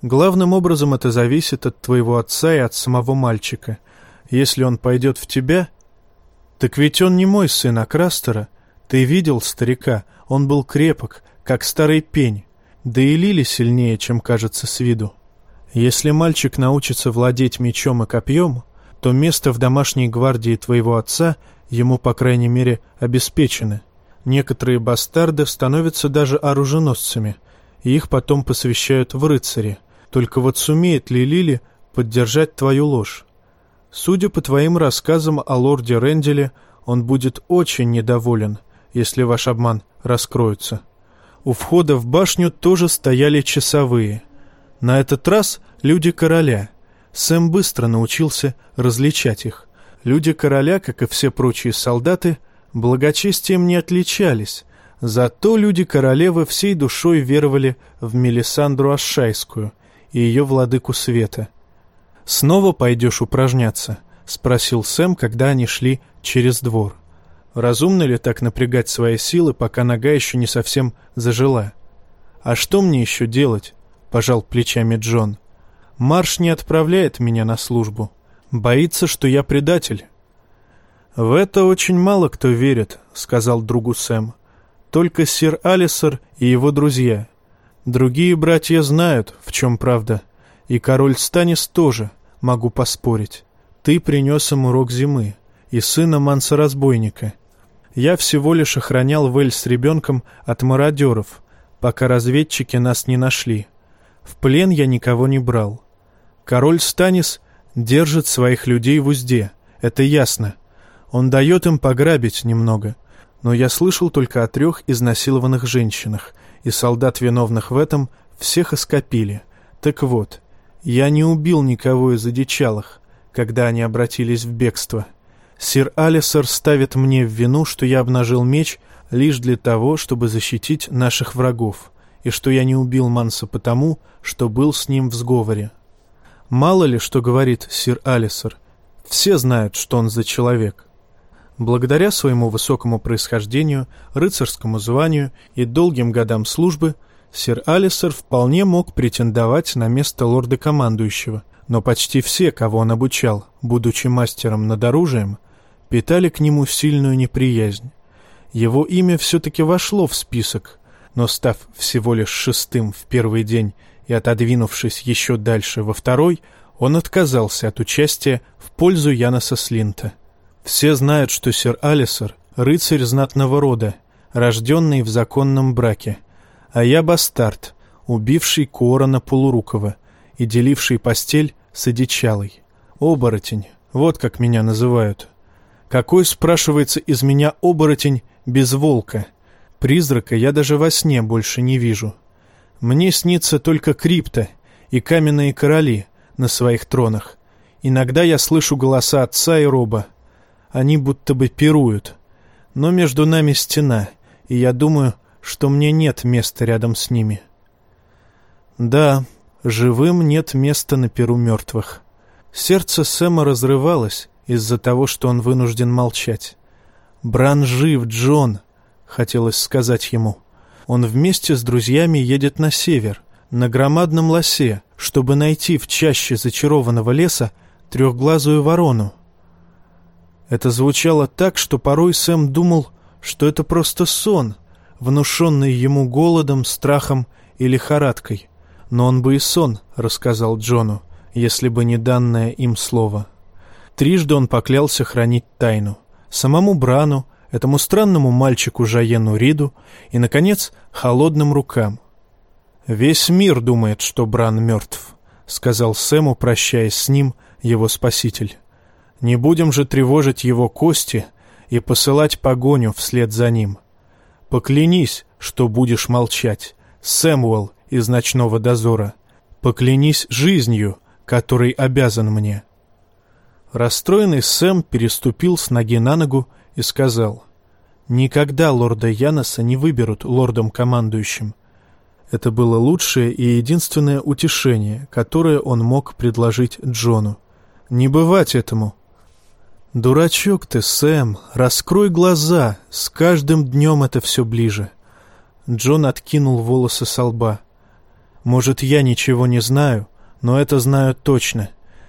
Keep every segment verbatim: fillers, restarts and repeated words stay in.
Главным образом это зависит от твоего отца и от самого мальчика. Если он пойдет в тебя... Так ведь он не мой сын, а Крастера. Ты видел старика? Он был крепок, как старый пень. Да и Лили сильнее, чем кажется с виду. Если мальчик научится владеть мечом и копьем, то место в домашней гвардии твоего отца ему, по крайней мере, обеспечено. Некоторые бастарды становятся даже оруженосцами, и их потом посвящают в рыцари. Только вот сумеет ли Лили поддержать твою ложь? Судя по твоим рассказам о лорде Ренделе, он будет очень недоволен, если ваш обман раскроется. У входа в башню тоже стояли часовые. На этот раз люди короля. Сэм быстро научился различать их. Люди короля, как и все прочие солдаты, благочестием не отличались, зато люди королевы всей душой веровали в Мелисандру Ашшайскую и ее владыку света. «Снова пойдешь упражняться?» — спросил Сэм, когда они шли через двор. «Разумно ли так напрягать свои силы, пока нога еще не совсем зажила?» «А что мне еще делать?» — пожал плечами Джон. «Марш не отправляет меня на службу. Боится, что я предатель». «В это очень мало кто верит», — сказал другу Сэм. «Только сир Алисер и его друзья. Другие братья знают, в чем правда. И король Станис тоже, могу поспорить. Ты принес им урок зимы, и сына Манса-разбойника. Я всего лишь охранял Вэль с ребенком от мародеров, пока разведчики нас не нашли. В плен я никого не брал. Король Станис держит своих людей в узде, это ясно. Он дает им пограбить немного, но я слышал только о трех изнасилованных женщинах, и солдат, виновных в этом, всех ископили. Так вот, я не убил никого из одичалых, когда они обратились в бегство. Сир Алисер ставит мне в вину, что я обнажил меч лишь для того, чтобы защитить наших врагов, и что я не убил Манса потому, что был с ним в сговоре. Мало ли, что говорит сир Алисер. Все знают, что он за человек». Благодаря своему высокому происхождению, рыцарскому званию и долгим годам службы, сир Алисер вполне мог претендовать на место лорда-командующего, но почти все, кого он обучал, будучи мастером над оружием, питали к нему сильную неприязнь. Его имя все-таки вошло в список, но, став всего лишь шестым в первый день и отодвинувшись еще дальше во второй, он отказался от участия в пользу Яноса Слинта. Все знают, что сир Алисер — рыцарь знатного рода, рожденный в законном браке, а я бастард, убивший Куорана Полурукова и деливший постель с одичалой. Оборотень, вот как меня называют. Какой, спрашивается, из меня оборотень без волка? Призрака я даже во сне больше не вижу. Мне снится только крипта и каменные короли на своих тронах. Иногда я слышу голоса отца и Роба. Они будто бы пируют. Но между нами стена, и я думаю, что мне нет места рядом с ними. Да, живым нет места на пиру мертвых. Сердце Сэма разрывалось из-за того, что он вынужден молчать. «Бран жив, Джон!» — хотелось сказать ему. Он вместе с друзьями едет на север, на громадном лосе, чтобы найти в чаще зачарованного леса трехглазую ворону. Это звучало так, что порой Сэм думал, что это просто сон, внушенный ему голодом, страхом и лихорадкой. Но он бы и сон рассказал Джону, если бы не данное им слово. Трижды он поклялся хранить тайну. Самому Брану, этому странному мальчику Жаену Риду и, наконец, холодным рукам. «Весь мир думает, что Бран мертв», — сказал Сэму, прощаясь с ним, его спаситель. «Не будем же тревожить его кости и посылать погоню вслед за ним. Поклянись, что будешь молчать, Сэмуэл из ночного дозора. Поклянись жизнью, которой обязан мне». Расстроенный Сэм переступил с ноги на ногу и сказал: «Никогда лорда Яноса не выберут лордом-командующим». Это было лучшее и единственное утешение, которое он мог предложить Джону. «Не бывать этому». «Дурачок ты, Сэм, раскрой глаза, с каждым днем это все ближе». Джон откинул волосы со лба. Может, я ничего не знаю, но это знаю точно.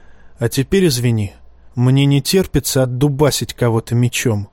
А теперь извини, мне не терпится отдубасить кого-то мечом».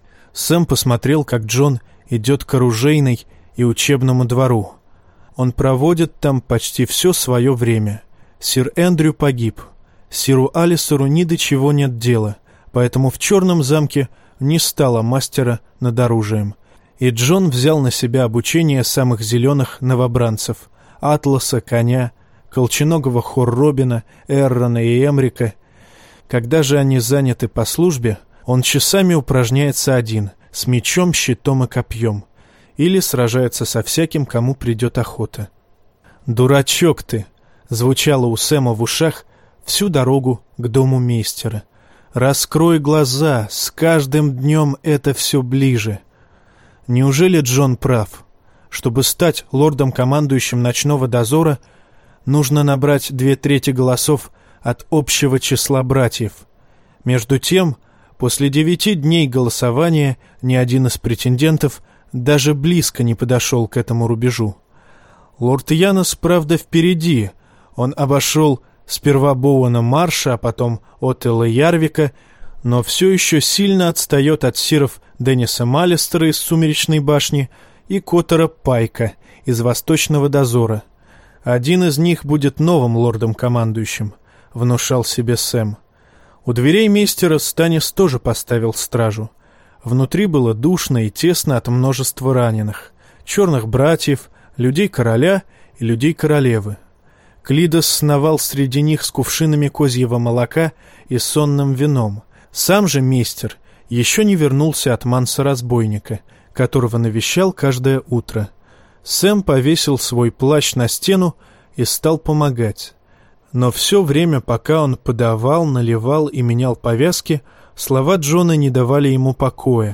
Сэм посмотрел, как Джон идет к оружейной и учебному двору. Он проводит там почти все свое время. Сир Эндрю погиб. Сиру Алисеру ни до чего нет дела, поэтому в Черном замке не стало мастера над оружием. И Джон взял на себя обучение самых зеленых новобранцев — Атласа, Коня, Колченогого Хорробина, Эррона и Эмрика. Когда же они заняты по службе, он часами упражняется один, с мечом, щитом и копьем, или сражается со всяким, кому придет охота. «Дурачок ты!» — звучало у Сэма в ушах всю дорогу к дому мейстера. «Раскрой глаза, с каждым днем это все ближе». Неужели Джон прав? Чтобы стать лордом-командующим ночного дозора, нужно набрать две трети голосов от общего числа братьев. Между тем, после девяти дней голосования ни один из претендентов даже близко не подошел к этому рубежу. Лорд Янос, правда, впереди. Он обошел сперва Боуэна Марша, а потом Отелла Ярвика, но все еще сильно отстает от сиров Денниса Маллистера из «Сумеречной башни» и Коттера Пайка из «Восточного дозора». Один из них будет новым лордом-командующим, внушал себе Сэм. У дверей мейстера Станис тоже поставил стражу. Внутри было душно и тесно от множества раненых, черных братьев, людей короля и людей королевы. Клидос сновал среди них с кувшинами козьего молока и сонным вином. Сам же мейстер еще не вернулся от манса-разбойника, которого навещал каждое утро. Сэм повесил свой плащ на стену и стал помогать. Но все время, пока он подавал, наливал и менял повязки, слова Джона не давали ему покоя.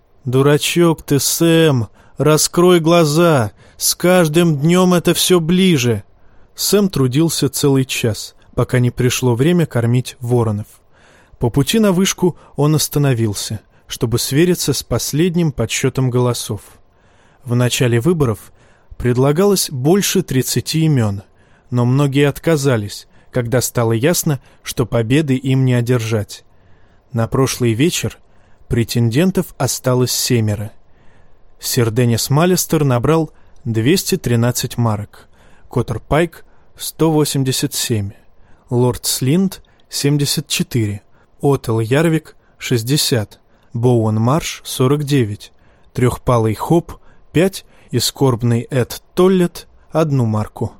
«Дурачок ты, Сэм! Раскрой глаза! С каждым днем это все ближе!» Сэм трудился целый час, пока не пришло время кормить воронов. По пути на вышку он остановился, чтобы свериться с последним подсчетом голосов. В начале выборов предлагалось больше тридцати имен, но многие отказались, когда стало ясно, что победы им не одержать. На прошлый вечер претендентов осталось семеро. Сир Деннис Маллистер набрал двести тринадцать марок, Коттер Пайк — сто восемьдесят семь, лорд Слинд — семьдесят четыре, Отелл Ярвик — шестьдесят, Боуэн Марш — сорок девять, Трехпалый Хоп — пять и скорбный Эд Толлет — одну марку.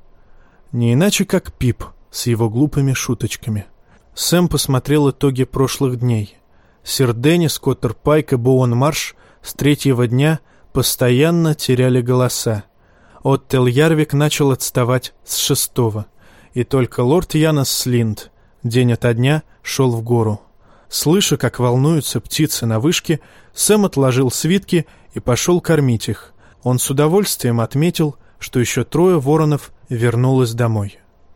Не иначе, как Пип с его глупыми шуточками. Сэм посмотрел итоги прошлых дней. Сир Деннис, Коттер Пайк и Боуэн Марш с третьего дня постоянно теряли голоса. Оттел Ярвик начал отставать с шестого, и только лорд Янос Слинд день ото дня шел в гору. Слыша, как волнуются птицы на вышке, Сэм отложил свитки и пошел кормить их. Он с удовольствием отметил, что еще трое воронов вернулось домой.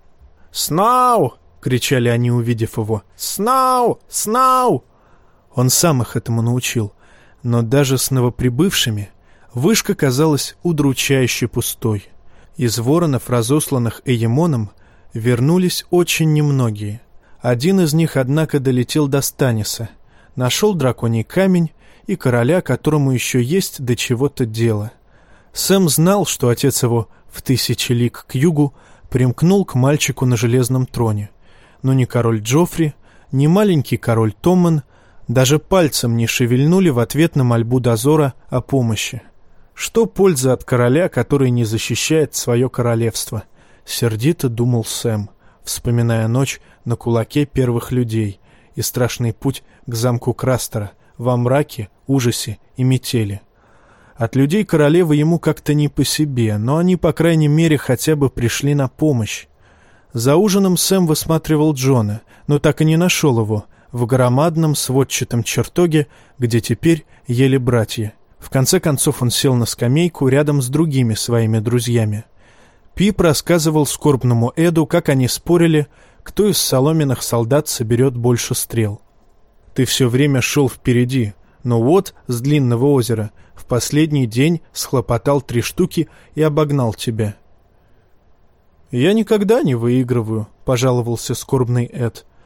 «Сноу!» — кричали они, увидев его. «Сноу! Сноу!» Он сам их этому научил, но даже с новоприбывшими вышка казалась удручающе пустой. Из воронов, разосланных Эйемоном, вернулись очень немногие. Один из них, однако, долетел до Станиса, нашел драконий камень и короля, которому еще есть до чего-то дело. Сэм знал, что отец его в тысячи лиг к югу примкнул к мальчику на железном троне, но ни король Джоффри, ни маленький король Томмен даже пальцем не шевельнули в ответ на мольбу дозора о помощи. Что польза от короля, который не защищает свое королевство? Сердито думал Сэм, вспоминая ночь на кулаке первых людей и страшный путь к замку Крастера во мраке, ужасе и метели. От людей королевы ему как-то не по себе, но они, по крайней мере, хотя бы пришли на помощь. За ужином Сэм высматривал Джона, но так и не нашел его в громадном сводчатом чертоге, где теперь ели братья. В конце концов он сел на скамейку рядом с другими своими друзьями. Пип рассказывал скорбному Эду, как они спорили, кто из соломенных солдат соберет больше стрел. «Ты все время шел впереди, но вот с длинного озера в последний день схлопотал три штуки и обогнал тебя». «Я никогда не выигрываю», — пожаловался скорбный Эд.